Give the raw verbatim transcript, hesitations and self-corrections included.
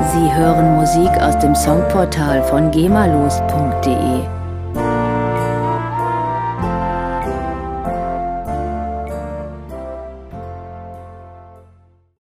Sie hören Musik aus dem Songportal von gemalos punkt de.